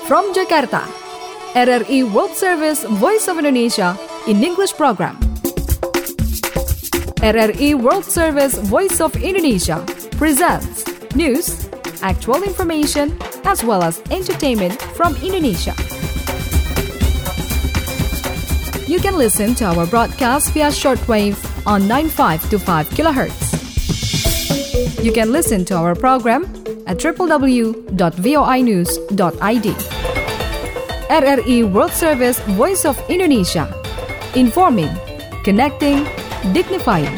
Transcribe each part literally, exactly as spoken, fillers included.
From Jakarta, R R I World Service Voice of Indonesia in English program. R R I World Service Voice of Indonesia presents news, actual information, as well as entertainment from Indonesia. You can listen to our broadcast via shortwave on nine five two five kilohertz. You can listen to our program at w w w dot voi news dot i d. R R I World Service Voice of Indonesia. Informing, connecting, dignifying.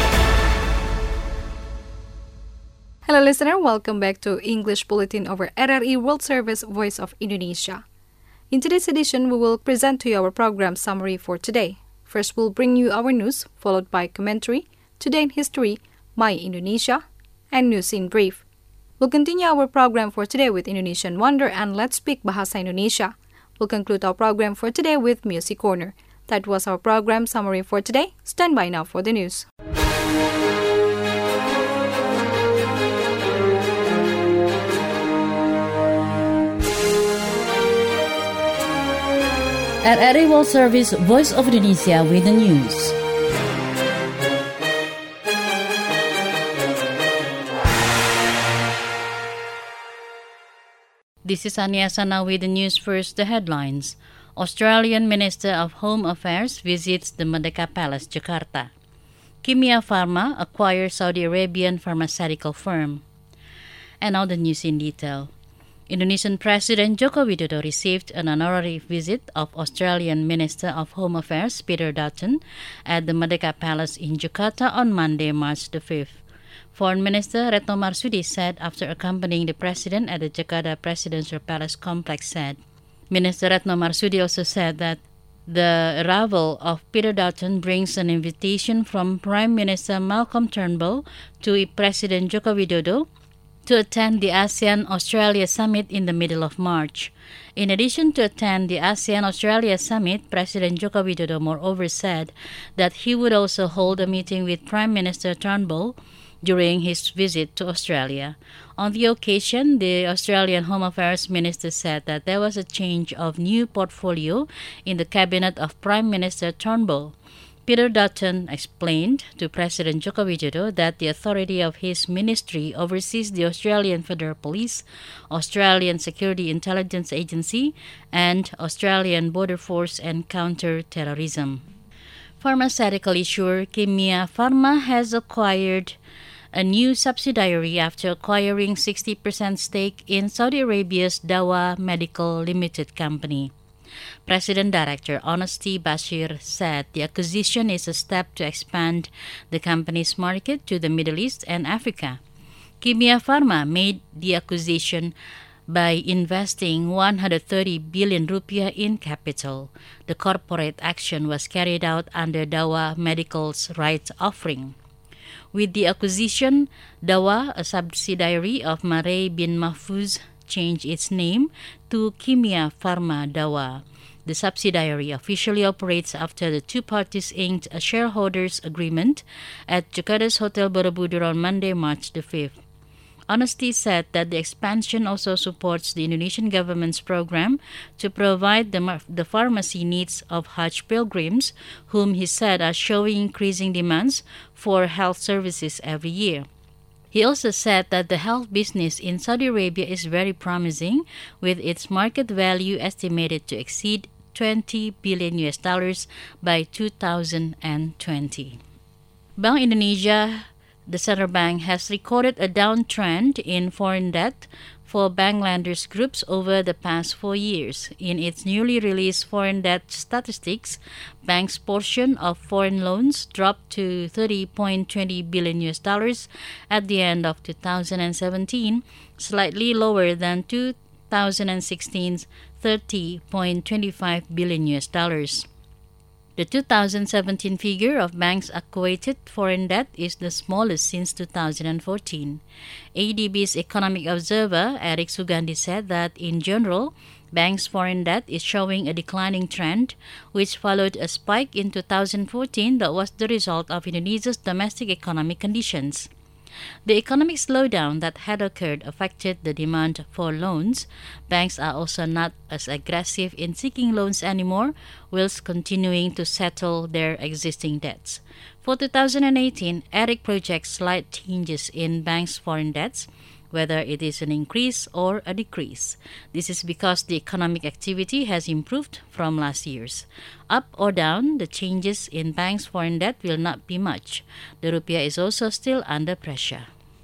Hello listener, welcome back to English Bulletin over R R I World Service Voice of Indonesia. In today's edition, we will present to you our program summary for today. First, we'll bring you our news, followed by commentary, Today in History, My Indonesia, and News in Brief. We'll continue our program for today with Indonesian Wonder and Let's Speak Bahasa Indonesia. We'll conclude our program for today with Music Corner. That was our program summary for today. Stand by now for the news. R R I World Service Voice of Indonesia with the news. This is Ania Sana with the news. First, the headlines. Australian Minister of Home Affairs visits the Merdeka Palace, Jakarta. Kimia Pharma acquires Saudi Arabian pharmaceutical firm. And now the news in detail. Indonesian President Joko Widodo received an honorary visit of Australian Minister of Home Affairs Peter Dutton at the Merdeka Palace in Jakarta on Monday, March the fifth. Foreign Minister Retno Marsudi said after accompanying the President at the Jakarta Presidential Palace complex said. Minister Retno Marsudi also said that the arrival of Peter Dutton brings an invitation from Prime Minister Malcolm Turnbull to President Joko Widodo to attend the ASEAN-Australia Summit in the middle of March. In addition to attend the ASEAN-Australia Summit, President Joko Widodo moreover said that he would also hold a meeting with Prime Minister Turnbull during his visit to Australia. On the occasion, the Australian Home Affairs Minister said that there was a change of new portfolio in the cabinet of Prime Minister Turnbull. Peter Dutton explained to President Joko Widodo that the authority of his ministry oversees the Australian Federal Police, Australian Security Intelligence Agency, and Australian Border Force and Counter-Terrorism. Pharmaceutical issuer Kimia Pharma has acquired a new subsidiary after acquiring sixty percent stake in Saudi Arabia's Dawa Medical Limited Company. President Director Honesty Bashir said the acquisition is a step to expand the company's market to the Middle East and Africa. Kimia Pharma made the acquisition by investing one hundred thirty billion rupiah in capital. The corporate action was carried out under Dawa Medical's rights offering. With the acquisition, Dawa, a subsidiary of Marei bin Mahfuz, changed its name to Kimia Pharma Dawa. The subsidiary officially operates after the two parties inked a shareholders' agreement at Jakarta's Hotel Borobudur on Monday, March the fifth. Honesty said that the expansion also supports the Indonesian government's program to provide the, the pharmacy needs of Hajj pilgrims, whom he said are showing increasing demands for health services every year. He also said that the health business in Saudi Arabia is very promising, with its market value estimated to exceed twenty billion U S dollars by two thousand twenty. Bank Indonesia, the central bank, has recorded a downtrend in foreign debt for bank lenders groups over the past four years. In its newly released foreign debt statistics, bank's portion of foreign loans dropped to thirty point two zero billion U S dollars at the end of two thousand seventeen, slightly lower than two thousand sixteen's thirty point two five billion U S dollars. The two thousand seventeen figure of banks' accumulated foreign debt is the smallest since two thousand fourteen. A D B's economic observer Eric Sugandi said that, in general, banks' foreign debt is showing a declining trend, which followed a spike in two thousand fourteen that was the result of Indonesia's domestic economic conditions. The economic slowdown that had occurred affected the demand for loans. Banks are also not as aggressive in seeking loans anymore, whilst continuing to settle their existing debts. For two thousand eighteen, ERIC projects slight changes in banks' foreign debts, whether it is an increase or a decrease. This is because the economic activity has improved from last year's. Up or down, the changes in banks' foreign debt will not be much. The rupiah is also still under pressure.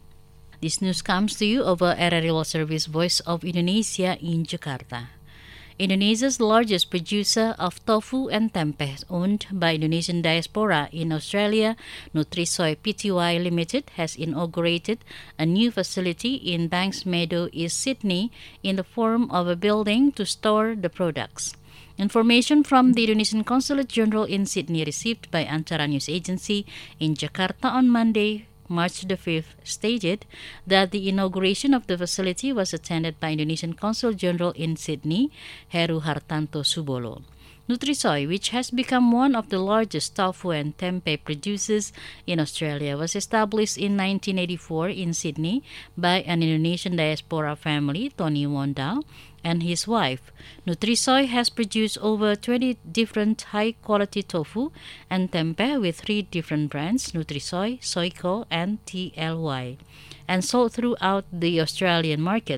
This news comes to you over R R I World Service Voice of Indonesia in Jakarta. Indonesia's largest producer of tofu and tempeh, owned by Indonesian diaspora in Australia, Nutrisoy Pty Limited, has inaugurated a new facility in Banks Meadow, East Sydney, in the form of a building to store the products. Information from the Indonesian Consulate General in Sydney received by Antara News Agency in Jakarta on Monday, March the fifth, stated that the inauguration of the facility was attended by Indonesian Consul General in Sydney, Heru Hartanto Subolo. Nutrisoy, which has become one of the largest tofu and tempeh producers in Australia, was established in nineteen eighty-four in Sydney by an Indonesian diaspora family, Tony Wondau, and his wife. Nutrisoy has produced over twenty different high-quality tofu and tempeh with three different brands, Nutrisoy, Soyco, and T L Y, and sold throughout the Australian market.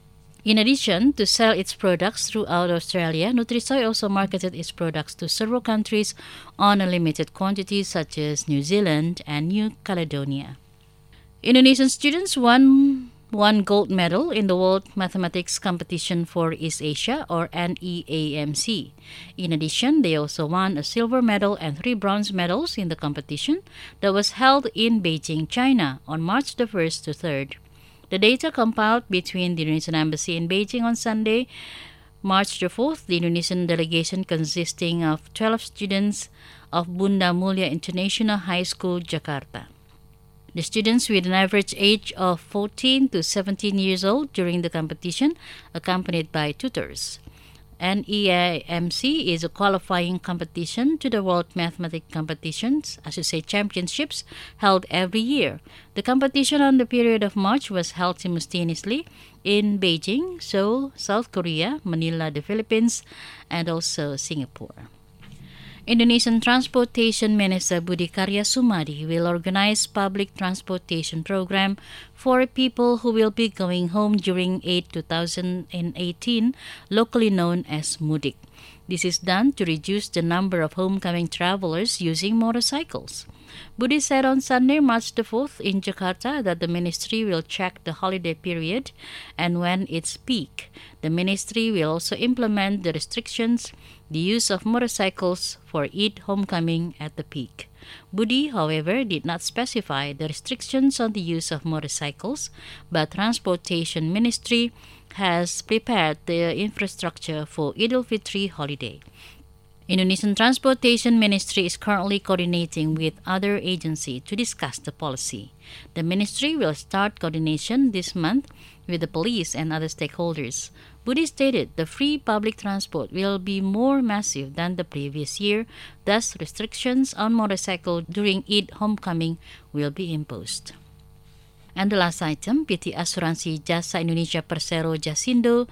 In addition to sell its products throughout Australia, Nutrisoy also marketed its products to several countries on a limited quantity, such as New Zealand and New Caledonia. Indonesian students won one gold medal in the World Mathematics Competition for East Asia, or N E A M C. In addition, they also won a silver medal and three bronze medals in the competition that was held in Beijing, China, on March the first to third. The data compiled between the Indonesian Embassy in Beijing on Sunday, March the fourth, the Indonesian delegation consisting of twelve students of Bunda Mulia International High School, Jakarta. The students, with an average age of fourteen to seventeen years old during the competition, accompanied by tutors. N E A M C is a qualifying competition to the World Mathematics Competitions, I should say championships, held every year. The competition on the period of March was held simultaneously in Beijing, Seoul, South Korea, Manila, the Philippines, and also Singapore. Indonesian Transportation Minister Budi Karya Sumadi will organize public transportation program for people who will be going home during Eid two thousand eighteen, locally known as Mudik. This is done to reduce the number of homecoming travelers using motorcycles. Budi said on Sunday, March the fourth, in Jakarta that the ministry will check the holiday period and when it's peak. The ministry will also implement the restrictions, the use of motorcycles for Eid homecoming at the peak. Budi, however, did not specify the restrictions on the use of motorcycles, but Transportation Ministry has prepared the infrastructure for Eid al-Fitr holiday. Indonesian Transportation Ministry is currently coordinating with other agencies to discuss the policy. The ministry will start coordination this month with the police and other stakeholders. Budi stated the free public transport will be more massive than the previous year, thus restrictions on motorcycle during Eid homecoming will be imposed. And the last item, P T Asuransi Jasa Indonesia Persero Jasindo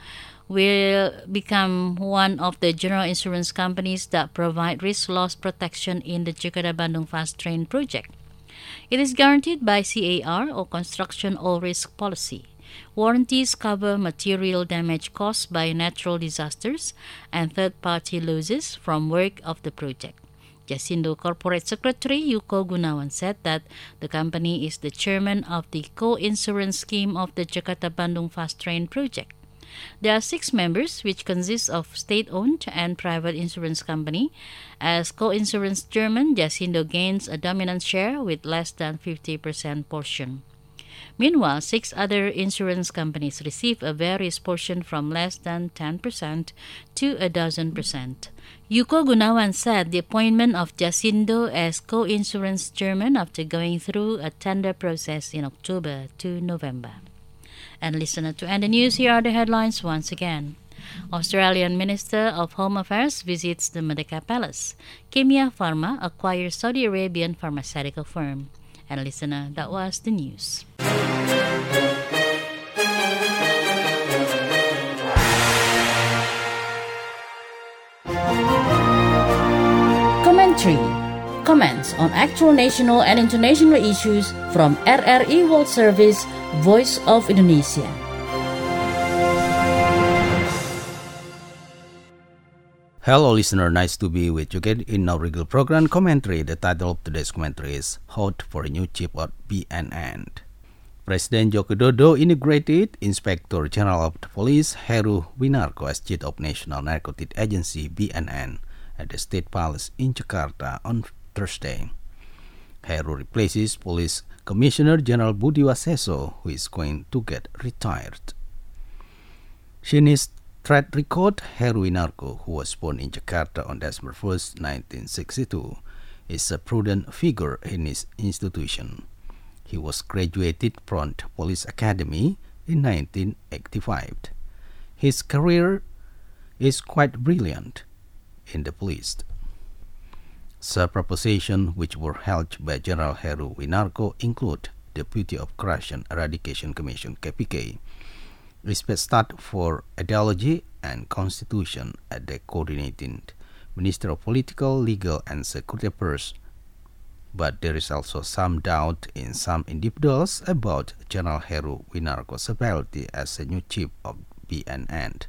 will become one of the general insurance companies that provide risk loss protection in the Jakarta-Bandung Fast Train project. It is guaranteed by C A R, or Construction All Risk Policy. Warranties cover material damage caused by natural disasters and third-party losses from work of the project. Jasindo Corporate Secretary Yuko Gunawan said that the company is the chairman of the co-insurance scheme of the Jakarta-Bandung Fast Train project. There are six members, which consist of state-owned and private insurance company. As co-insurance chairman, Jasindo gains a dominant share with less than fifty percent portion. Meanwhile, six other insurance companies receive a various portion from less than ten percent to a dozen percent. Yuko Gunawan said the appointment of Jasindo as co-insurance chairman after going through a tender process in October to November. And listener, to end the news, here are the headlines once again. Australian Minister of Home Affairs visits the Merdeka Palace. Kimia Pharma acquires Saudi Arabian pharmaceutical firm. And listener, that was the news. Commentary. Comments on actual national and international issues from R R I World Service, Voice of Indonesia. Hello listener, nice to be with you again in our regular program commentary. The title of today's commentary is Hot for a New Chief of B N N. President Joko Widodo inaugurated Inspector General of the Police Heru Winarko as Chief of National Narcotic Agency B N N at the State Palace in Jakarta on Thursday. Heru replaces Police Commissioner General Budi Waseso, who is going to get retired. Chinese track record Heru Winarko, who was born in Jakarta on December first, nineteen sixty-two, is a prudent figure in his institution. He was graduated from Police Academy in nineteen eighty-five. His career is quite brilliant in the police. Some propositions which were held by General Heru Winarko include Deputy of Corruption Eradication Commission K P K, respect start for ideology and constitution at the coordinating Minister of Political, Legal and Security Affairs. But there is also some doubt in some individuals about General Heru Winarko's ability as a new chief of B N N.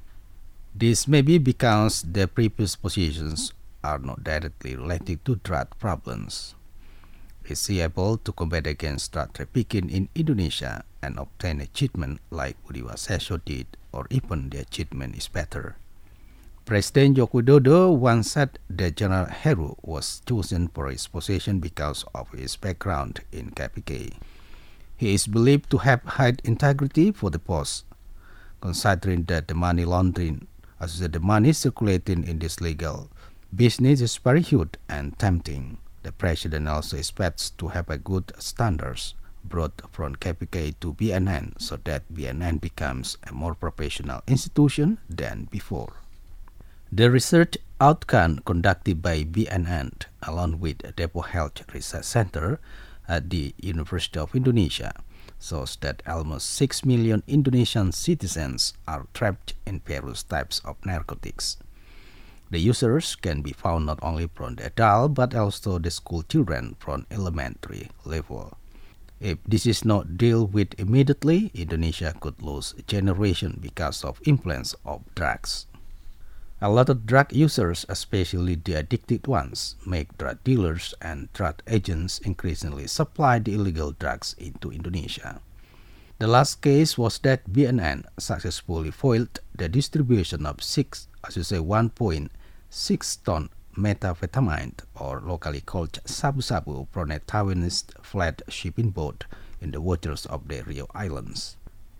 This may be because the previous positions are not directly related to drug problems. Is he able to combat against drug trafficking in Indonesia and obtain achievement like Budi Waseso did, or even the achievement is better? President Joko Widodo once said that General Heru was chosen for his position because of his background in K P K. He is believed to have high integrity for the post, considering that the money laundering, as the money circulating in this legal business is very huge and tempting. The President also expects to have a good standards brought from K P K to B N N so that B N N becomes a more professional institution than before. The research outcome conducted by B N N along with Depot Health Research Center at the University of Indonesia shows that almost six million Indonesian citizens are trapped in various types of narcotics. The users can be found not only from the adult but also the school children from elementary level. If this is not dealt with immediately, Indonesia could lose a generation because of influence of drugs. A lot of drug users, especially the addicted ones, make drug dealers and drug agents increasingly supply the illegal drugs into Indonesia. The last case was that B N N successfully foiled the distribution of six, as you say, one point six ton methamphetamine, or locally called sabu-sabu, from a Taiwanese flat shipping boat in the waters of the Rio Islands.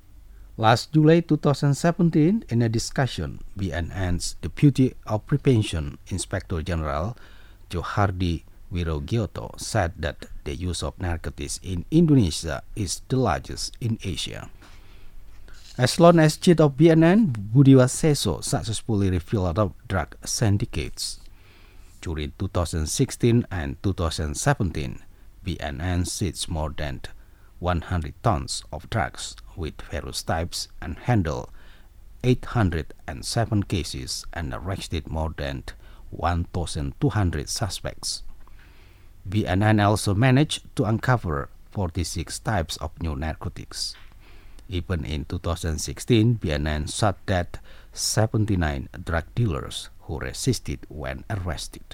Last July twenty seventeen, in a discussion, B N N's Deputy of Prevention Inspector General Johardi Wirogyoto said that the use of narcotics in Indonesia is the largest in Asia. As long as chief of B N N, Budi Waseso successfully refilled up drug syndicates. During two thousand sixteen and two thousand seventeen, B N N seized more than one hundred tons of drugs with various types and handled eight hundred seven cases and arrested more than one thousand two hundred suspects. B N N also managed to uncover forty-six types of new narcotics. Even in two thousand sixteen, B N N shot dead seventy-nine drug dealers who resisted when arrested.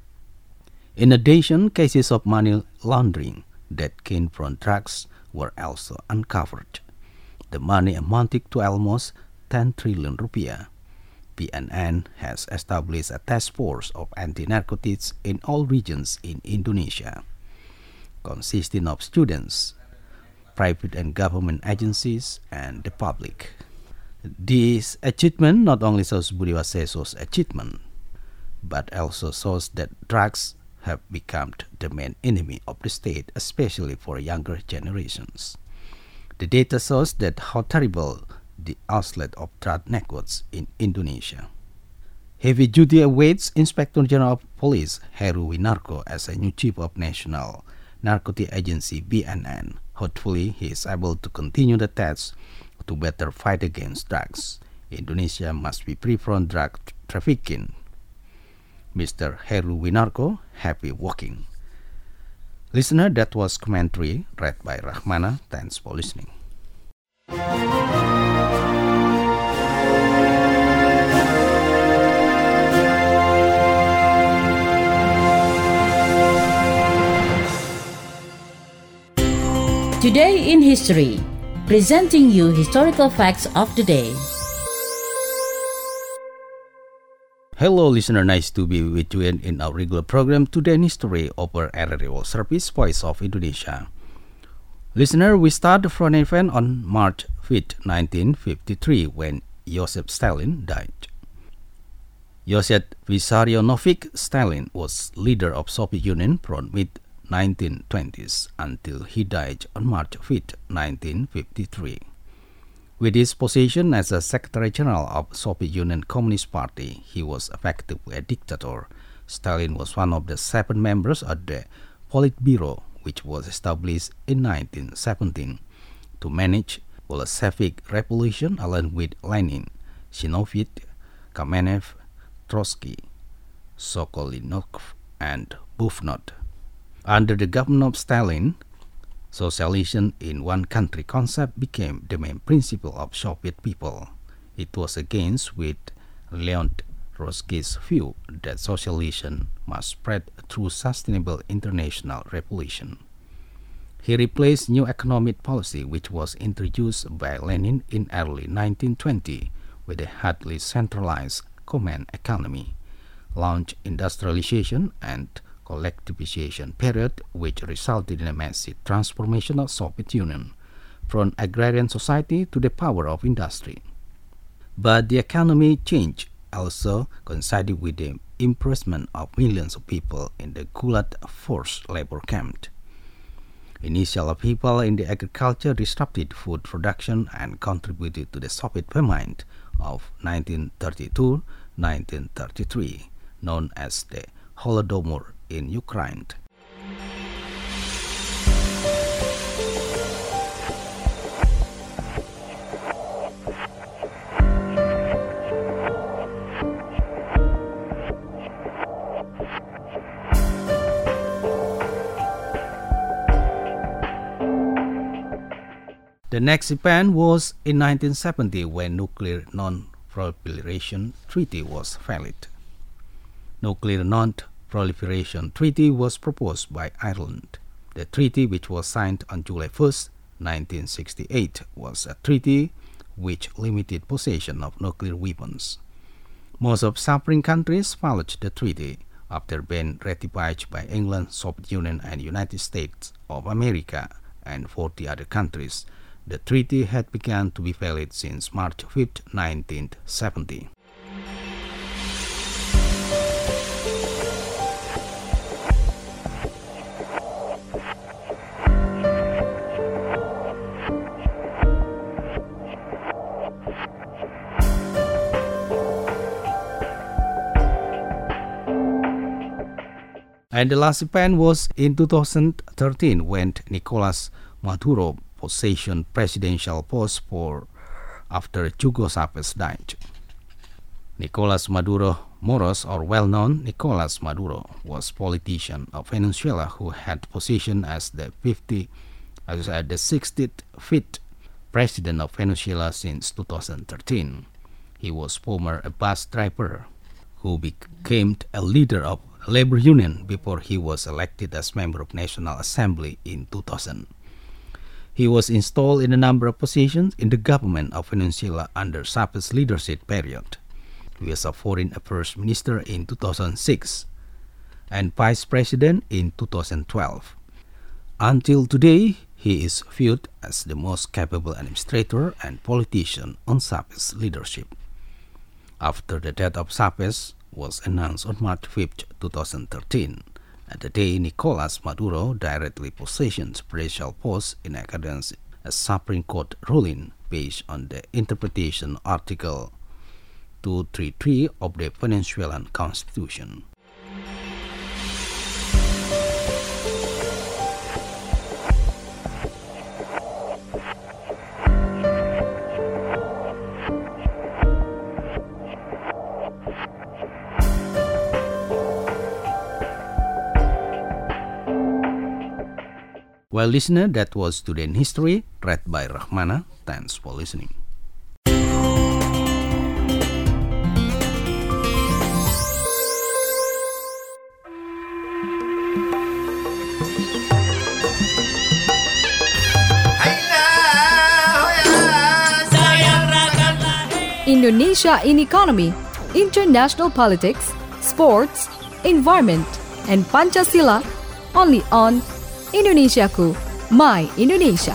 In addition, cases of money laundering that came from drugs were also uncovered. The money amounted to almost ten trillion rupiah. B N N has established a task force of anti-narcotics in all regions in Indonesia, consisting of students, private and government agencies, and the public. This achievement not only shows Budi Waseso's achievement, but also shows that drugs have become the main enemy of the state, especially for younger generations. The data shows that how terrible the outlet of drug networks in Indonesia. Heavy duty awaits Inspector General of Police Heru Winarko as a new Chief of National narcotic agency B N N. Hopefully, he is able to continue the task to better fight against drugs. Indonesia must be free from drug trafficking. Mister Heru Winarko, happy walking. Listener, that was commentary read by Rahmana. Thanks for listening. Today in History, presenting you historical facts of the day. Hello listener, nice to be with you in our regular program Today in History over R R I World Service, Voice of Indonesia. Listener, we start from an event on March fifth, nineteen fifty-three, when Joseph Stalin died. Joseph Vissarionovich Stalin was leader of Soviet Union from mid nineteen twenties until he died on March fifth, nineteen fifty-three. With his position as a Secretary General of Soviet Union Communist Party, he was effectively a dictator. Stalin was one of the seven members of the Politburo, which was established in nineteen seventeen to manage Bolshevik revolution along with Lenin, Zinoviev, Kamenev, Trotsky, Sokolinov, and Buffnod. Under the government of Stalin, socialism in one country concept became the main principle of Soviet people. It was against with Leon Trotsky's view that socialism must spread through sustainable international revolution. He replaced new economic policy which was introduced by Lenin in early nineteen twenty with a highly centralized command economy, launched industrialization and collectivization period, which resulted in a massive transformation of Soviet Union from agrarian society to the power of industry. But the economy change also coincided with the imprisonment of millions of people in the Gulag forced labor camp. Initial people in the agriculture disrupted food production and contributed to the Soviet famine of nineteen thirty-two to nineteen thirty-three, known as the Holodomor in Ukraine. The next event was in nineteen seventy when Nuclear Non-Proliferation Treaty was valid. Nuclear Non-Proliferation Treaty was proposed by Ireland. The treaty, which was signed on July first, nineteen sixty-eight, was a treaty which limited possession of nuclear weapons. Most of suffering countries followed the treaty after being ratified by England, Soviet Union, and United States of America and forty other countries. The treaty had begun to be valid since March fifth, nineteen seventy. And the last event was in two thousand thirteen when Nicolas Maduro possession presidential post for after Hugo Chavez died. Nicolas Maduro Moros, or well-known Nicolas Maduro, was politician of Venezuela who had position as the fifty, as the sixty-fifth president of Venezuela since two thousand thirteen. He was former a bus driver who became a leader of labor union before he was elected as member of National Assembly in two thousand. He was installed in a number of positions in the government of Venezuela under Chavez's leadership period. He was a foreign affairs minister in two thousand six and vice president in two thousand twelve. Until today, he is viewed as the most capable administrator and politician on Chavez's leadership. After the death of Chavez was announced on March fifth, two thousand thirteen, at the day Nicolas Maduro directly possessed presidential post in accordance with a Supreme Court ruling based on the interpretation of Article two thirty-three of the Venezuelan Constitution. Well, listener, that was Today in History, read by Rahmana. Thanks for listening. Indonesia in economy, international politics, sports, environment, and Pancasila, only on Indonesiaku, My Indonesia.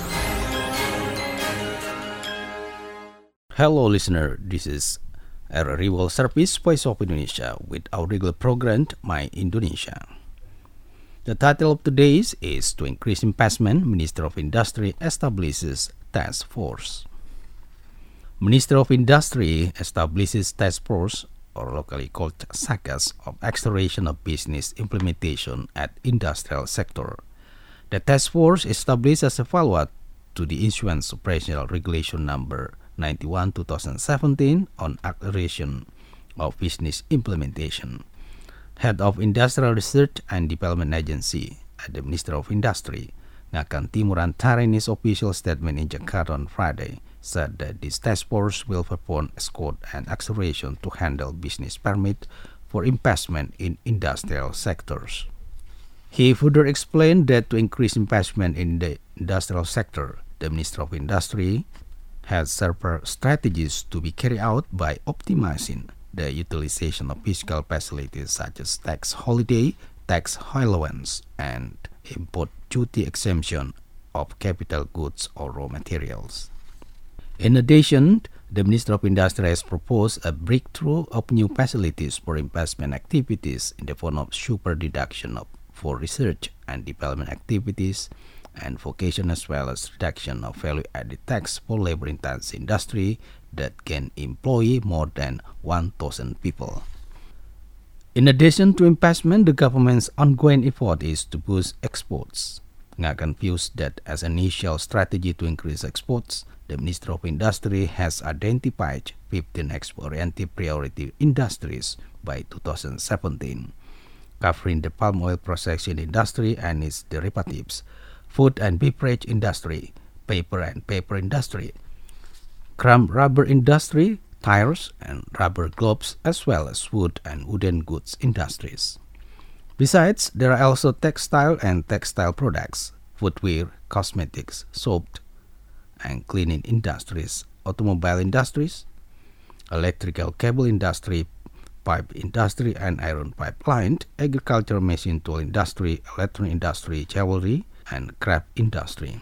Hello listener, this is R R I World Service Voice of Indonesia with our regular program, My Indonesia. The title of today's is To Increase Investment, Minister of Industry establishes Task Force. Minister of Industry establishes Task Force, or locally called SACAS, of acceleration of business implementation at industrial sector. The task force established as a follow-up to the issuance of Presidential Regulation Number ninety-one twenty seventeen on acceleration of business implementation. Head of Industrial Research and Development Agency at the Ministry of Industry, Ngakan Timuran Tarini's official statement in Jakarta on Friday said that this task force will perform escort and acceleration to handle business permit for investment in industrial sectors. He further explained that to increase investment in the industrial sector, the Minister of Industry has several strategies to be carried out by optimizing the utilization of fiscal facilities such as tax holiday, tax allowance, and import duty exemption of capital goods or raw materials. In addition, the Minister of Industry has proposed a breakthrough of new facilities for investment activities in the form of super deduction of, for research and development activities and vocation, as well as reduction of value-added tax for labor-intensive industry that can employ more than one thousand people. In addition to investment, the government's ongoing effort is to boost exports. Ngakan views that as an initial strategy to increase exports, the Minister of Industry has identified fifteen export-oriented priority industries by two thousand seventeen, covering the palm oil processing industry and its derivatives, food and beverage industry, paper and paper industry, crumb rubber industry, tires and rubber gloves, as well as wood and wooden goods industries. Besides, there are also textile and textile products, footwear, cosmetics, soap and cleaning industries, automobile industries, electrical cable industry, pipe industry and iron pipeline, agricultural machine tool industry, electronic industry, jewelry, and craft industry.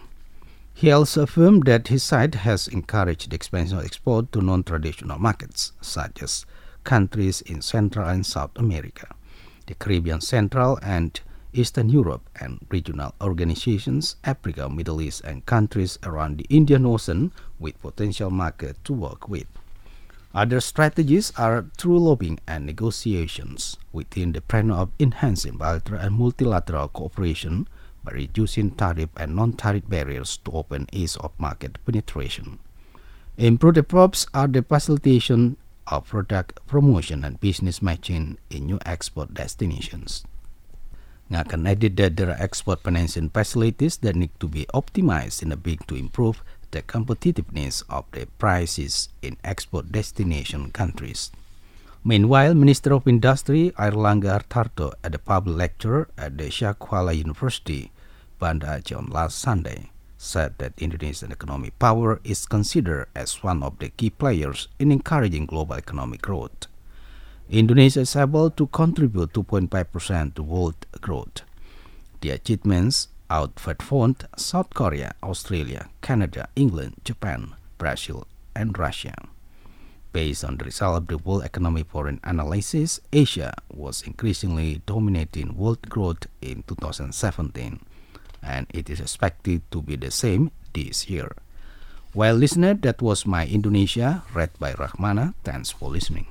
He also affirmed that his side has encouraged the expansion of export to non-traditional markets, such as countries in Central and South America, the Caribbean, Central and Eastern Europe, and regional organizations, Africa, Middle East, and countries around the Indian Ocean with potential market to work with. Other strategies are through lobbying and negotiations within the framework of enhancing bilateral and multilateral cooperation by reducing tariff and non-tariff barriers to open ease of market penetration. Improved efforts are the facilitation of product promotion and business matching in new export destinations. Ngakan added that there are export financing facilities that need to be optimized in a bid to improve the competitiveness of the prices in export destination countries. Meanwhile, Minister of Industry Airlangga Hartarto at a public lecture at the Sheikh Kuala University, Banda Aceh on last Sunday, said that Indonesian economic power is considered as one of the key players in encouraging global economic growth. Indonesia is able to contribute two point five percent to world growth. The achievements outperformed South Korea, Australia, Canada, England, Japan, Brazil, and Russia. Based on the result of the World Economic Forum analysis, Asia was increasingly dominating world growth in two thousand seventeen, and it is expected to be the same this year. Well, listener, that was My Indonesia, read by Rahmana. Thanks for listening.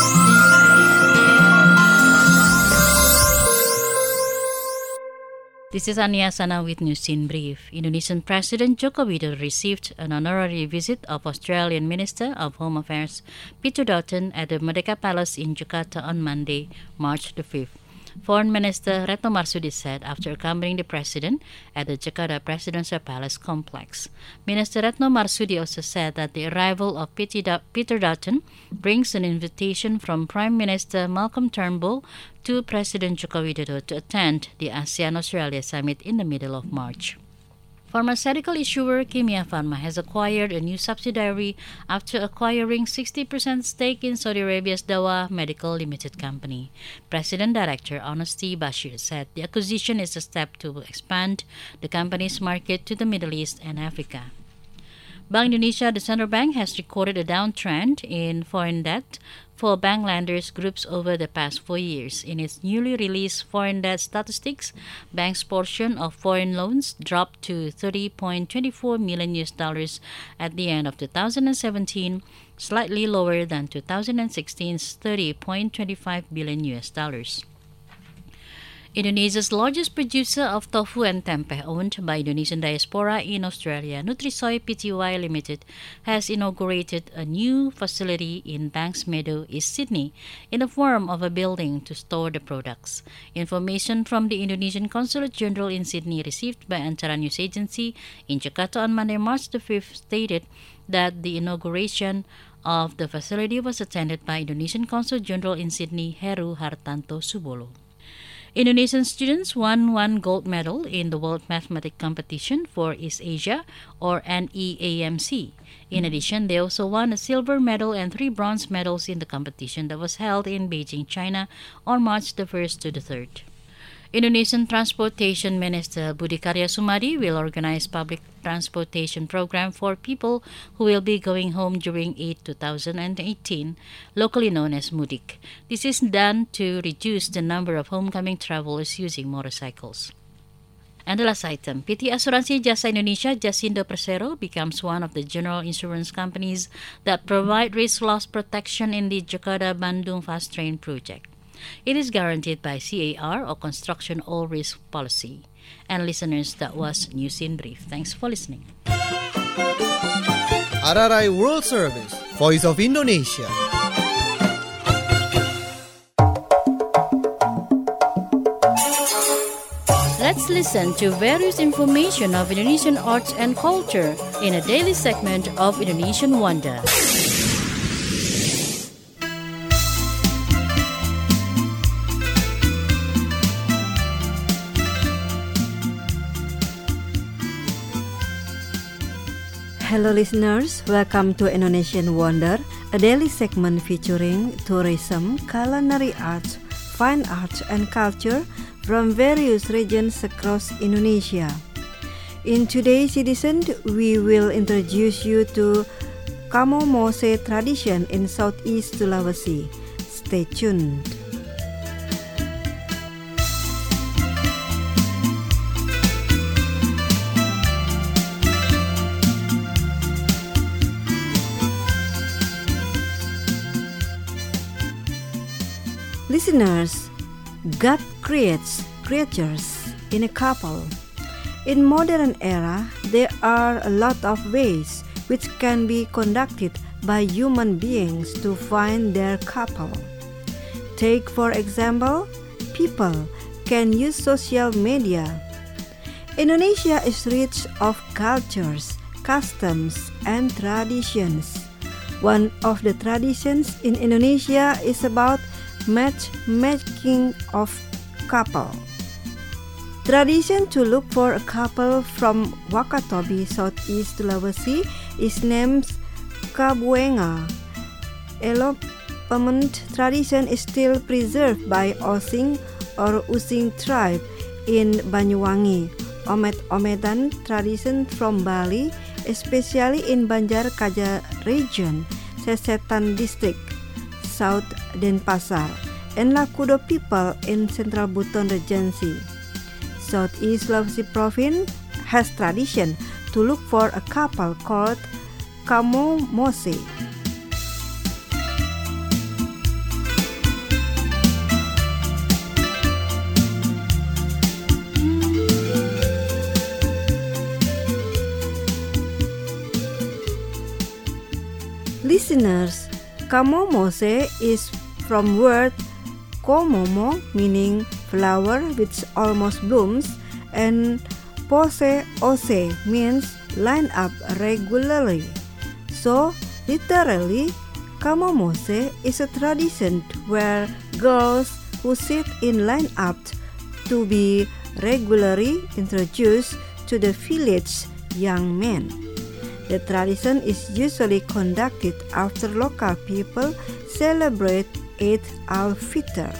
This This is Ania Sana with News in Brief. Indonesian President Joko Widodo received an honorary visit of Australian Minister of Home Affairs Peter Dutton at the Merdeka Palace in Jakarta on Monday, March the fifth. Foreign Minister Retno Marsudi said after accompanying the President at the Jakarta Presidential Palace complex. Minister Retno Marsudi also said that the arrival of Peter Dutton brings an invitation from Prime Minister Malcolm Turnbull to President Joko Widodo to attend the ASEAN-Australia Summit in the middle of March. Pharmaceutical issuer Kimia Pharma has acquired a new subsidiary after acquiring sixty percent stake in Saudi Arabia's Dawa Medical Limited Company. President Director Honesty Bashir said the acquisition is a step to expand the company's market to the Middle East and Africa. Bank Indonesia, the central bank, has recorded a downtrend in foreign debt for bank lenders groups over the past four years. In its newly released foreign debt statistics, bank's portion of foreign loans dropped to thirty point two four million U S dollars at the end of two thousand seventeen, slightly lower than two thousand sixteen's thirty point two five billion U S dollars. Indonesia's largest producer of tofu and tempeh, owned by Indonesian diaspora in Australia, Nutrisoy Pty Limited, has inaugurated a new facility in Banks Meadow, East Sydney, in the form of a building to store the products. Information from the Indonesian Consulate General in Sydney, received by Antara News Agency in Jakarta on Monday, March the fifth, stated that the inauguration of the facility was attended by Indonesian Consul General in Sydney, Heru Hartanto Subolo. Indonesian students won one gold medal in the World Mathematics Competition for East Asia, or N E A M C. In addition, they also won a silver medal and three bronze medals in the competition that was held in Beijing, China on March the first to the third. Indonesian Transportation Minister Budi Karya Sumadi will organize public transportation program for people who will be going home during Eid two thousand eighteen, locally known as Mudik. This is done to reduce the number of homecoming travelers using motorcycles. And the last item, P T Asuransi Jasa Indonesia Jasindo Persero becomes one of the general insurance companies that provide risk loss protection in the Jakarta-Bandung Fast Train project. It is guaranteed by C A R, or Construction All Risk Policy. And listeners, that was News in Brief. Thanks for listening. R R I World Service, Voice of Indonesia. Let's listen to various information of Indonesian arts and culture in a daily segment of Indonesian Wonder. Hello listeners, welcome to Indonesian Wonder, a daily segment featuring tourism, culinary arts, fine arts and culture from various regions across Indonesia. In today's edition, we will introduce you to Kamo Mose tradition in Southeast Sulawesi. Stay tuned. Listeners, God creates creatures in a couple. In modern era, there are a lot of ways which can be conducted by human beings to find their couple. Take for example, people can use social media. Indonesia is rich of cultures, customs, and traditions. One of the traditions in Indonesia is about matchmaking of couple. Tradition to look for a couple from Wakatobi, Southeast Sulawesi is named Kabuenga. Elopement tradition is still preserved by Osing or Using tribe in Banyuwangi. Omet-ometan tradition from Bali, especially in Banjar Kaja region, Sesetan district, South Denpasar, and Lakudo people in Central Buton Regency. Southeast Sulawesi Province has tradition to look for a couple called Kamo Mose. Listeners, kamomose is from word komomo, meaning flower which almost blooms, and pose ose means line up regularly. So, literally, kamomose is a tradition where girls who sit in line up to be regularly introduced to the village young men. The tradition is usually conducted after local people celebrate Eid al-Fitr.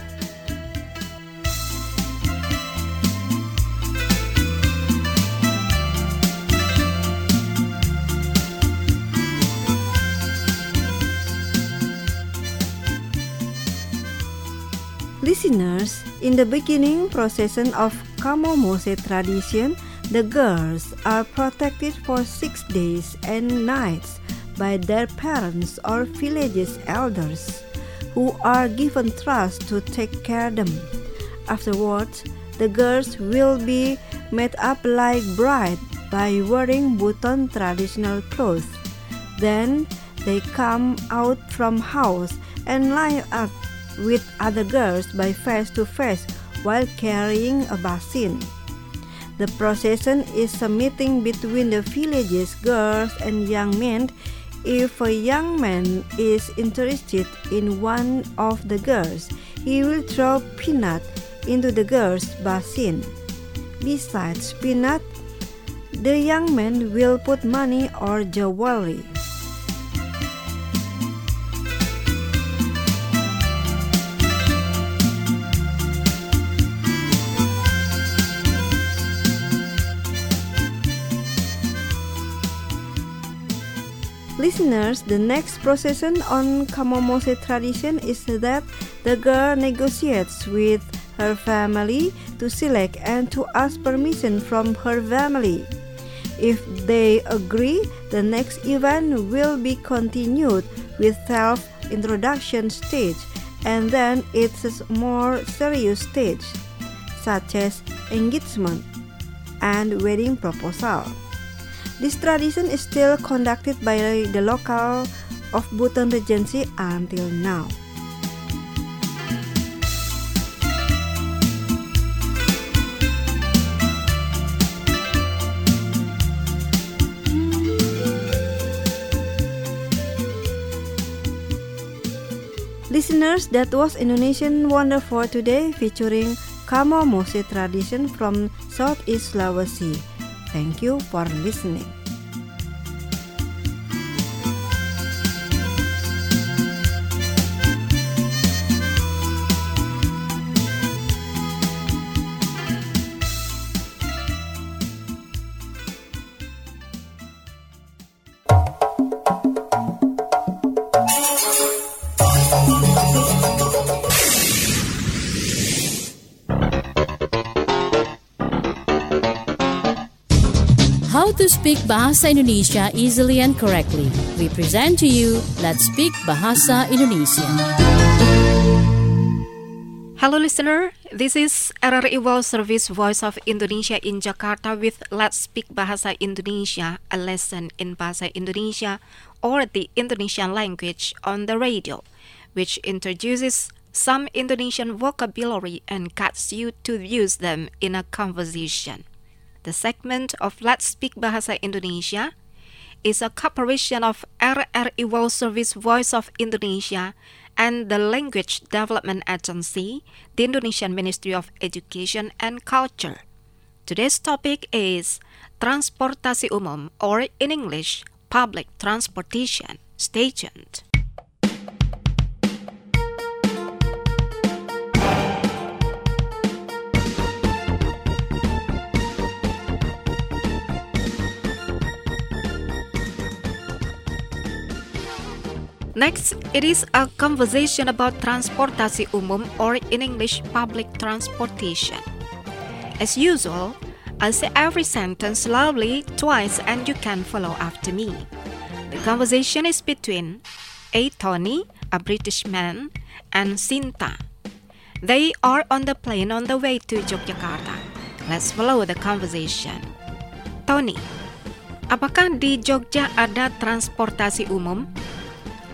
Listeners, in the beginning procession of kamomose tradition, the girls are protected for six days and nights by their parents or village's elders, who are given trust to take care of them. Afterwards, the girls will be made up like bride by wearing Buton traditional clothes. Then they come out from house and line up with other girls by face to face while carrying a basin. The procession is a meeting between the village's girls and young men. If a young man is interested in one of the girls, he will throw peanut into the girl's basin. Besides peanut, the young man will put money or jewelry. Listeners, the next procession on kamomose tradition is that the girl negotiates with her family to select and to ask permission from her family. If they agree, the next event will be continued with self-introduction stage, and then it's a more serious stage, such as engagement and wedding proposal. This tradition is still conducted by the local of Buton Regency until now. Listeners, that was Indonesian Wonder for today featuring kamomose tradition from Southeast Sulawesi. Thank you for listening. How to speak Bahasa Indonesia easily and correctly. We present to you Let's Speak Bahasa Indonesia. Hello listener, this is R R I World Service Voice of Indonesia in Jakarta with Let's Speak Bahasa Indonesia, a lesson in Bahasa Indonesia or the Indonesian language on the radio, which introduces some Indonesian vocabulary and guides you to use them in a conversation. The segment of Let's Speak Bahasa Indonesia is a cooperation of R R I World Service Voice of Indonesia and the Language Development Agency, the Indonesian Ministry of Education and Culture. Today's topic is Transportasi Umum, or in English, Public Transportation. Stay tuned. Next, it is a conversation about transportasi umum, or in English, public transportation. As usual, I'll say every sentence slowly twice and you can follow after me. The conversation is between A. Tony, a British man, and Sinta. They are on the plane on the way to Yogyakarta. Let's follow the conversation. Tony, apakah di Jogja ada transportasi umum?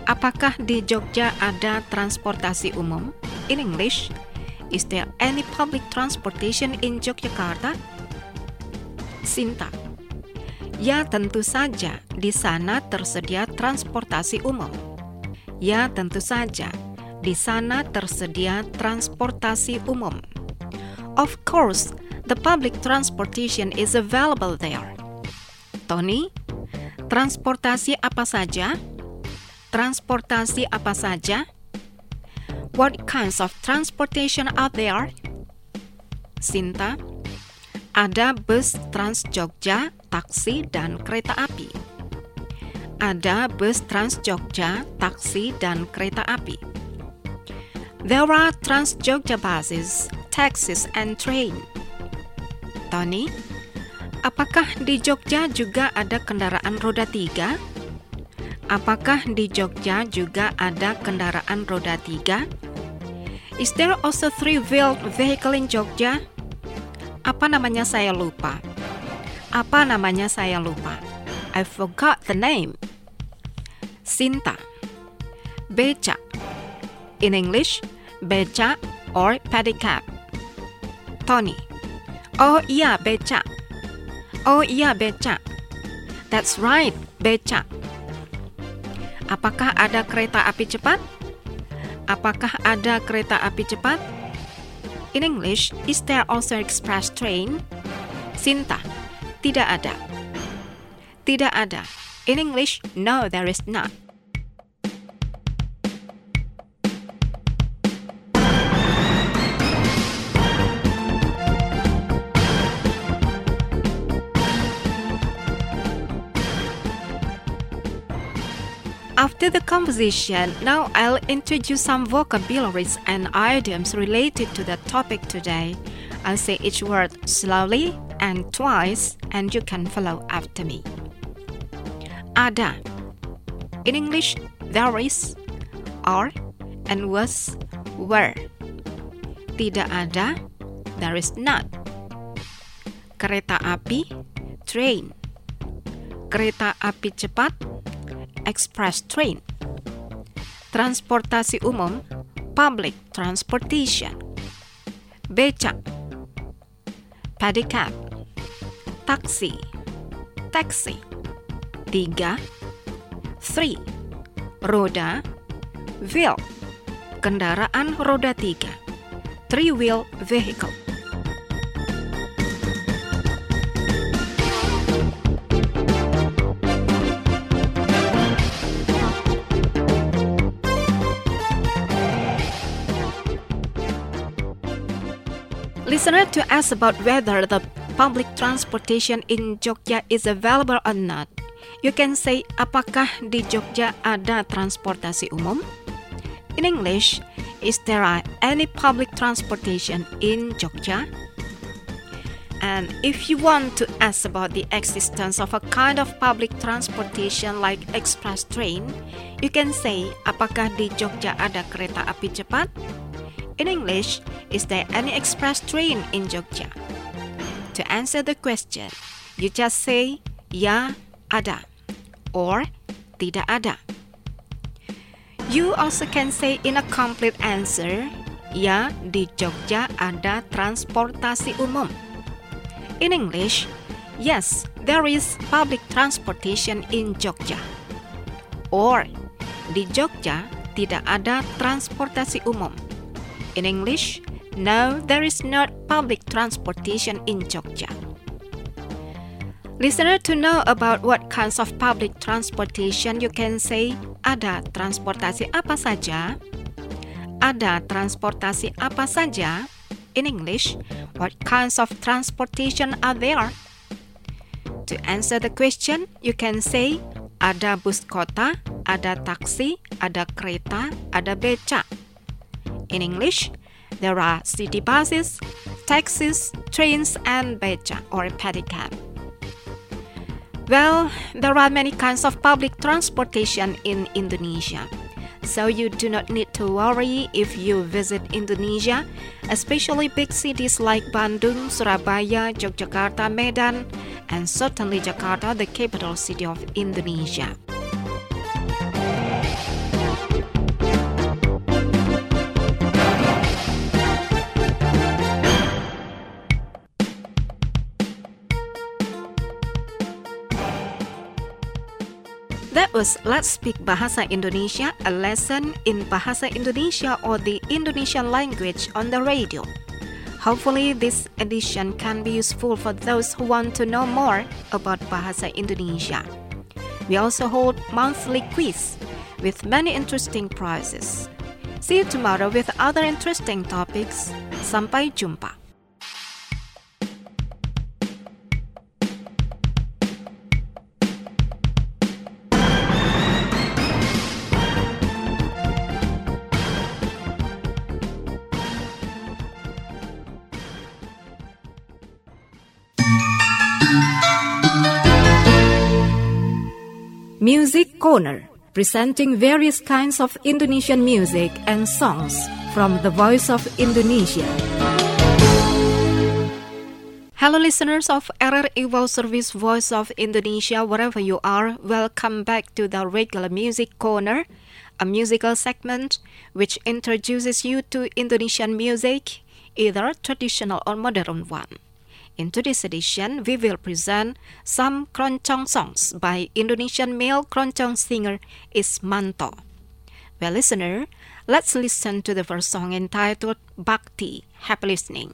Apakah di Jogja ada transportasi umum? In English, is there any public transportation in Yogyakarta? Sinta: ya tentu saja di sana tersedia transportasi umum. Ya tentu saja di sana tersedia transportasi umum. Of course, the public transportation is available there. Tony: transportasi apa saja? Transportasi apa saja? What kinds of transportation are there? Sinta: ada bus Trans Jogja, taksi, dan kereta api. Ada bus Trans Jogja, taksi, dan kereta api. There are Trans Jogja buses, taxis, and train. Tony: apakah di Jogja juga ada kendaraan roda tiga? Apakah di Jogja juga ada kendaraan roda tiga? Is there also three-wheeled vehicle in Jogja? Apa namanya saya lupa? Apa namanya saya lupa? I forgot the name. Sinta: beca. In English, beca or pedicab. Tony: oh iya beca. Oh iya beca. That's right, beca. Apakah ada kereta api cepat? Apakah ada kereta api cepat? In English, is there also express train? Sinta: tidak ada. Tidak ada. In English, no, there is not. After the composition, now I'll introduce some vocabularies and idioms related to the topic today. I'll say each word slowly and twice, and you can follow after me. Ada. In English, there is, are, and was, were. Tidak ada, there is not. Kereta api, train. Kereta api cepat, express train. Transportasi umum, public transportation. Beca, pedicab. Taksi, taxi. Tiga, three. Roda, wheel. Kendaraan roda tiga, three-wheel vehicle. Listener, to ask about whether the public transportation in Jogja is available or not, you can say, apakah di Jogja ada transportasi umum? In English, is there any public transportation in Jogja? And if you want to ask about the existence of a kind of public transportation like express train, you can say, apakah di Jogja ada kereta api cepat? In English, is there any express train in Jogja? To answer the question, you just say, ya, ada, or tidak ada. You also can say in a complete answer, ya, di Jogja ada transportasi umum. In English, yes, there is public transportation in Jogja. Or, di Jogja tidak ada transportasi umum. In English, no, there is not public transportation in Jogja. Listener, to know about what kinds of public transportation, you can say, ada transportasi apa saja? Ada transportasi apa saja? In English, what kinds of transportation are there? To answer the question, you can say, ada bus kota, ada taksi, ada kereta, ada beca. In English, there are city buses, taxis, trains, and beca or pedicab. Well, there are many kinds of public transportation in Indonesia, so you do not need to worry if you visit Indonesia, especially big cities like Bandung, Surabaya, Yogyakarta, Medan, and certainly Jakarta, the capital city of Indonesia. That was Let's Speak Bahasa Indonesia, a lesson in Bahasa Indonesia or the Indonesian language on the radio. Hopefully this edition can be useful for those who want to know more about Bahasa Indonesia. We also hold monthly quiz with many interesting prizes. See you tomorrow with other interesting topics. Sampai jumpa. Music Corner, presenting various kinds of Indonesian music and songs from the Voice of Indonesia. Hello listeners of R R I World Service Voice of Indonesia, wherever you are, welcome back to the regular Music Corner, a musical segment which introduces you to Indonesian music, either traditional or modern one. In today's edition, we will present some keroncong songs by Indonesian male keroncong singer Ismanto. Well, listener, let's listen to the first song entitled Bhakti. Happy listening.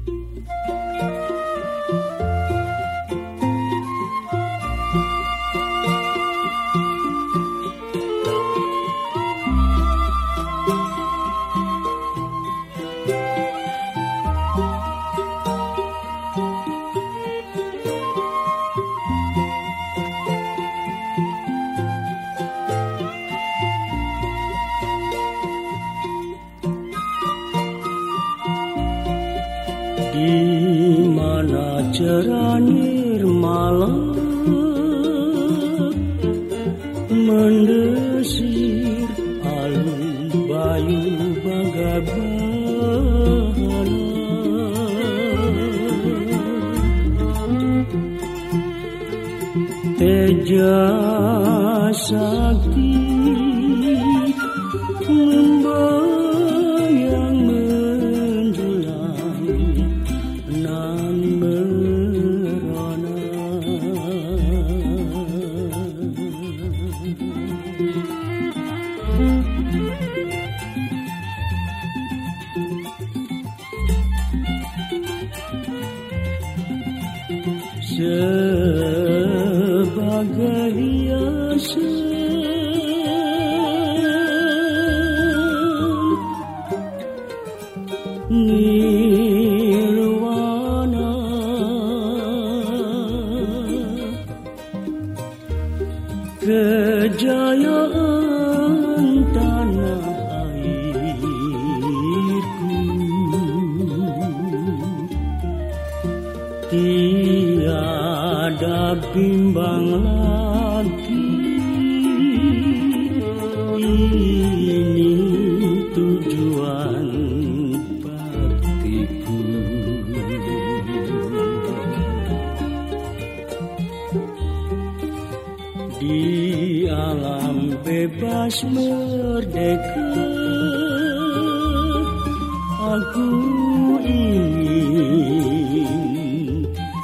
Di mana cerah nirmala mendesir alun bayu bagai bahana, teja sakti membayang menjulang nan merana. Sebagai hiasan nirwana, kejayaan tanah airku, tiada bimbang lagi. Ini tujuan baktiku. Di alam bebas merdeka, aku ingin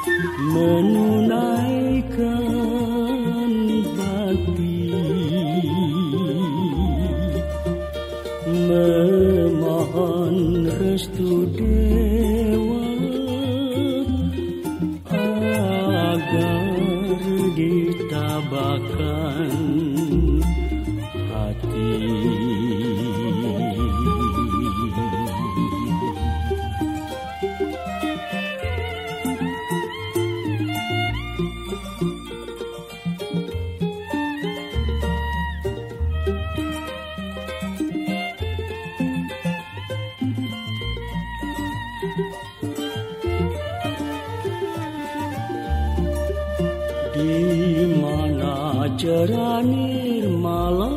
menunaikan bakti, memohon restu dewa agar ditabakan hati. Di mana cerah nirmala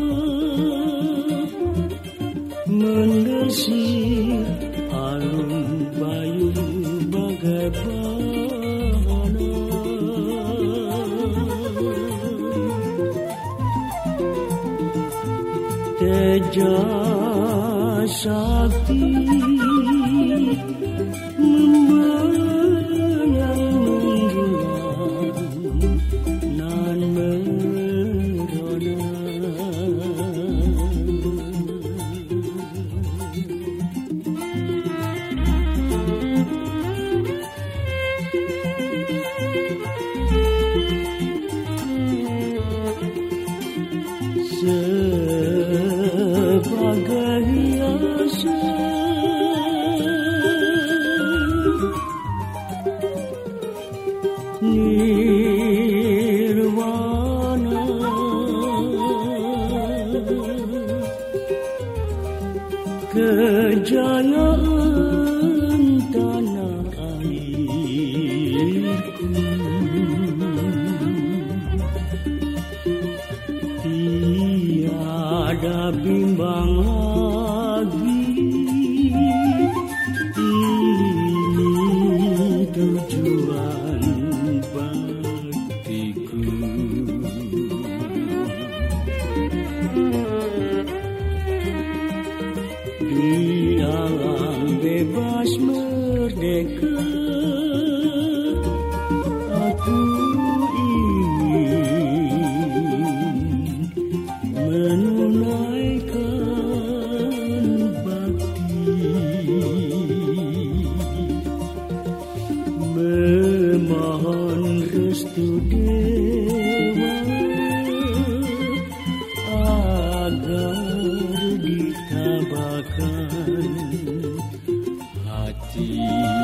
mendesir alun bayu bagai bahana, teja sakti membayang menjulang nan merana. sebagai hiasan nirwana kejayaan tanah airku. Tiada bimbang lagi, ini tujuan baktiku. Di alam bebas merdeka, aku ingin menunaikan bakti, memohon restu Dewa agar ditabakan hati.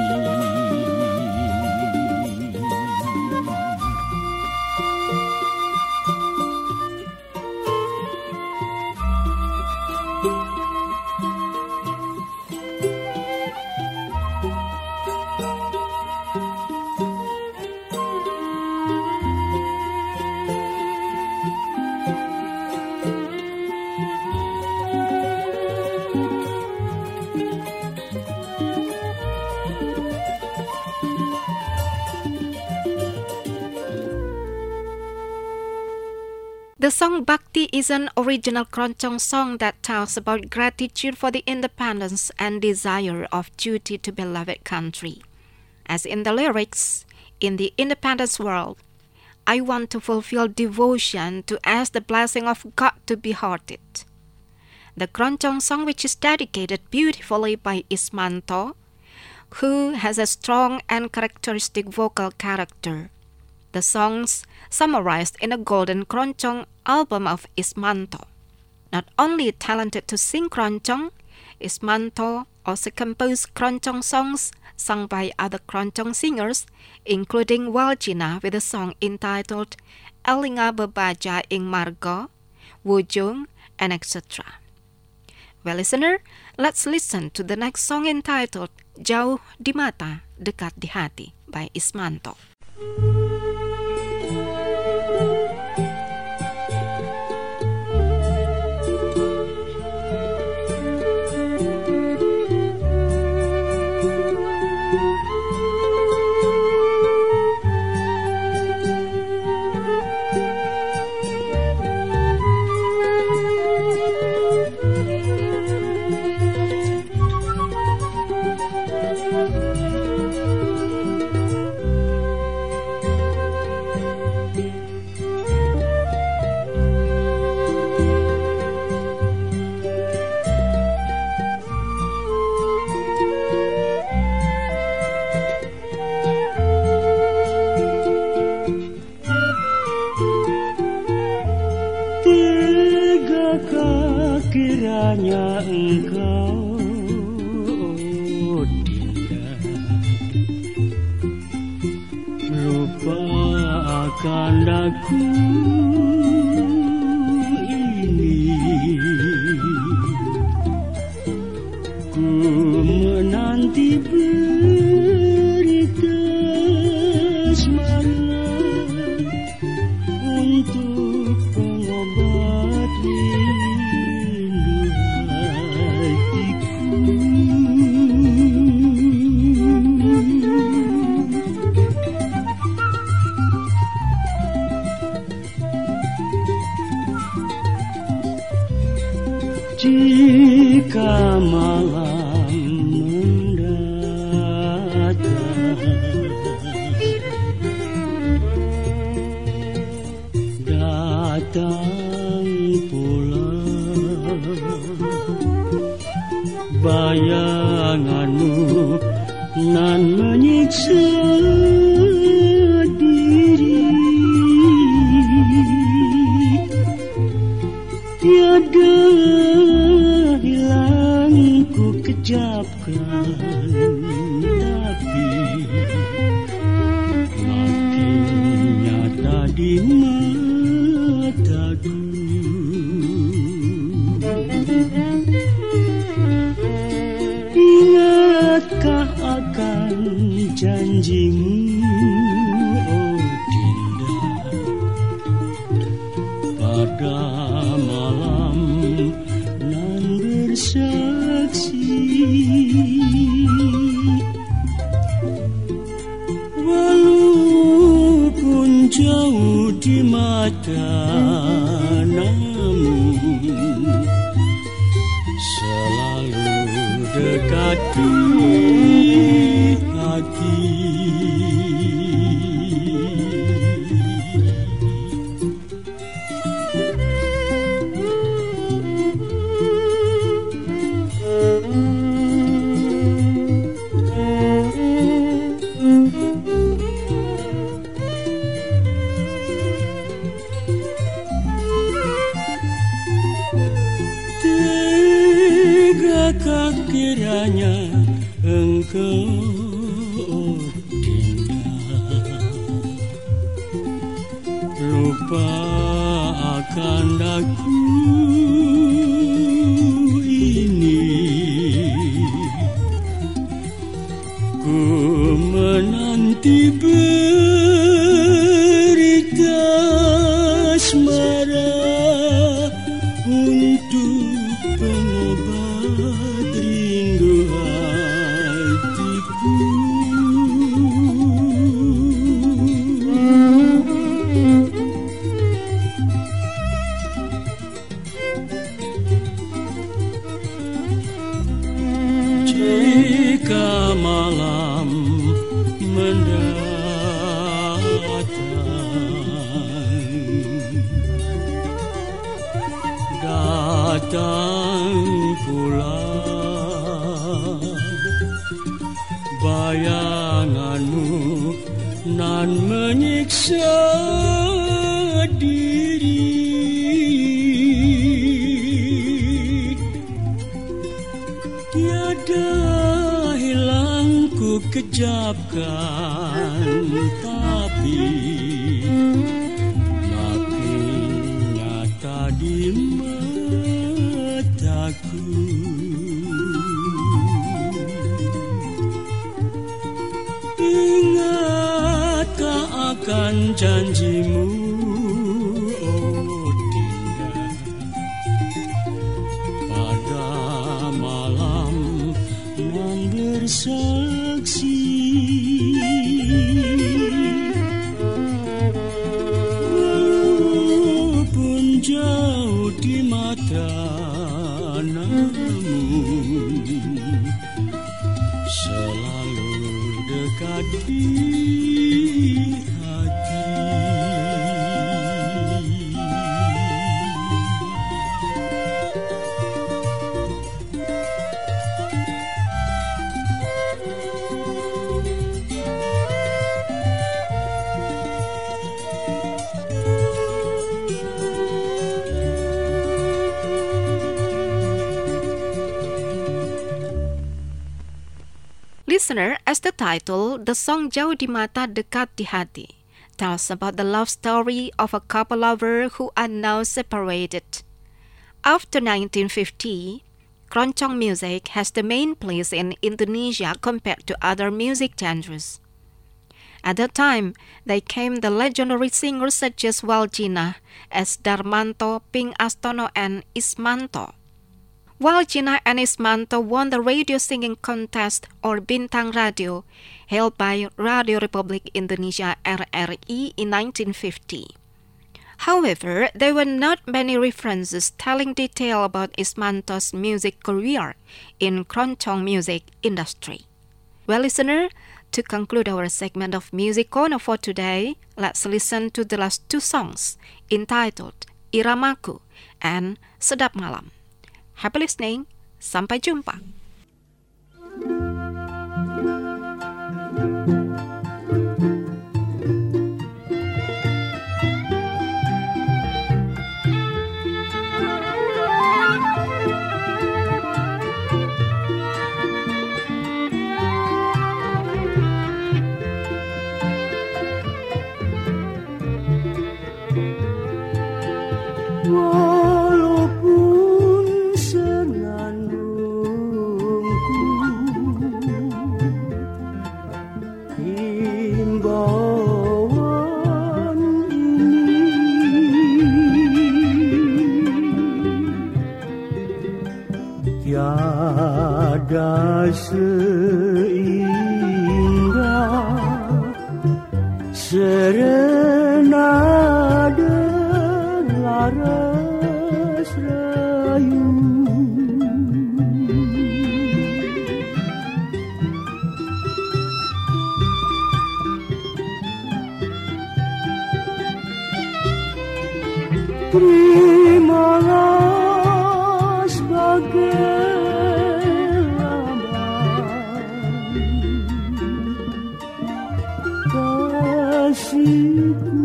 The song Bhakti is an original Keroncong song that tells about gratitude for the independence and desire of duty to beloved country. As in the lyrics, in the independence world, I want to fulfill devotion to ask the blessing of God to be hearted. The Keroncong song, which is dedicated beautifully by Ismanto, who has a strong and characteristic vocal character. The songs summarized in a Golden Keroncong album of Ismanto. Not only talented to sing Keroncong, Ismanto also composed Keroncong songs sung by other Keroncong singers, including Waljina with a song entitled Elinga Bebaja ing Marga, Wujung, and et cetera. Well, listener, let's listen to the next song entitled Jauh di Mata, Dekat di Hati by Ismanto. Kiranya engkau tidak lupakan aku ini, ku menanti berita semalam untuk pengobat jika malam mendatang datang pula bayanganmu nan menyiksa diri, tiada hilang ku kejapkan, tapi makin nyata di mataku. Ingatkah akan janjimu, oh Dinda, pada malam nan bersaksi, walaupun jauh di mata, namun selalu dekat di hati. Tegakah kiranya engkau, oh Dinda, lupa akan aku ini? Ku menanti berita asmara untuk pengobat rindu hatiku. Jika malam mendatang, datang pula bayanganmu nan menyiksa diri. Tiada hilang ku kejapkan, tapi makin nyata di mataku. Ingatkah akan janjimu, oh Dinda, pada malam yang bersaksi, walaupun jauh di mata, namun selalu dekat di hati. Listener, as the title, the song Jauh di Mata Dekat di Hati tells about the love story of a couple lover who are now separated. After nineteen fifty, keroncong music has the main place in Indonesia compared to other music genres. At that time, there came the legendary singers such as Waljina, S. Darmanto, Ping Astono, and Ismanto. Waljina and Ismanto won the radio singing contest or Bintang Radio, held by Radio Republik Indonesia R R I in nineteen fifty. However, there were not many references telling detail about Ismanto's music career in keroncong music industry. Well, listener, to conclude our segment of Music Corner for today, let's listen to the last two songs entitled Iramaku and Sedap Malam. Happy listening. Sampai jumpa. seindah serenade laras rayu. Terimalah sebagai lambang kasihku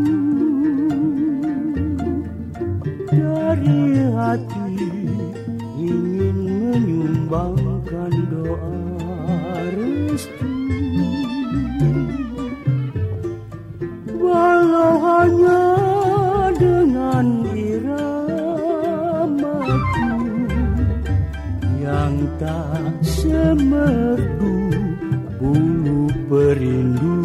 dari hati, ingin menyumbangkan doa restu, walau hanya dengan iramaku yang tak semerdu bulu perindu.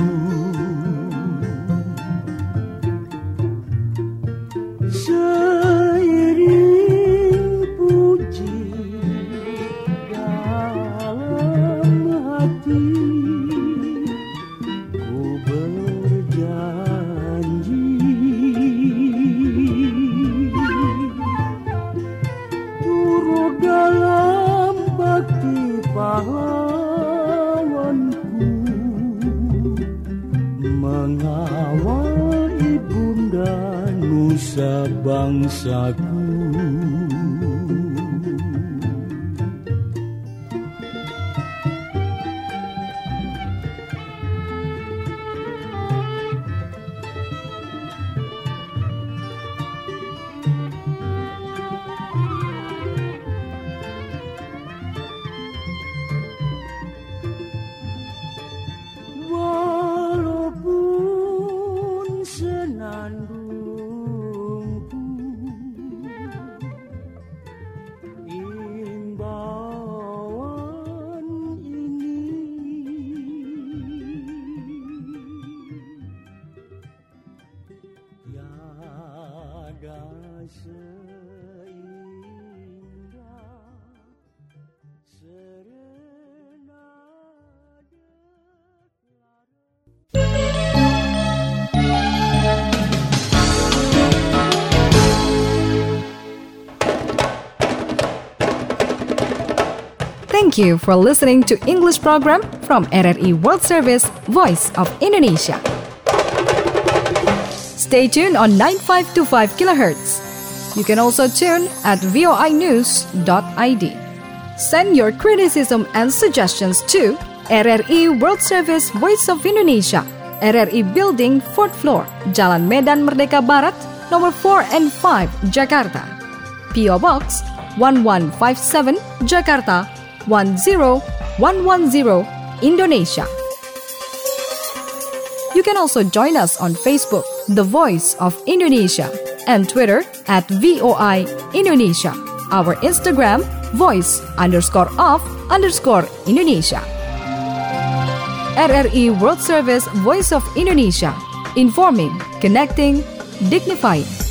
Seiring puji dalam hati, ku berjanji turut dalam bakti pahlawanku, mengawal ibunda nusa bangsaku. Walaupun senandungku imbauan ini tiada seindah serenade. Thank you for listening to English program from R R I World Service, Voice of Indonesia. Stay tuned on nine five two five kilohertz. You can also tune at voi news dot i d. Send your criticism and suggestions to R R I World Service, Voice of Indonesia, R R I Building, fourth floor, Jalan Medan Merdeka Barat, nomor four and five, Jakarta. P O Box one one five seven, Jakarta one zero one one zero, Indonesia. You can also join us on Facebook, The Voice of Indonesia, and Twitter at V O I Indonesia. Our Instagram, voice underscore of underscore Indonesia. R R I World Service, Voice of Indonesia. Informing, connecting, dignifying.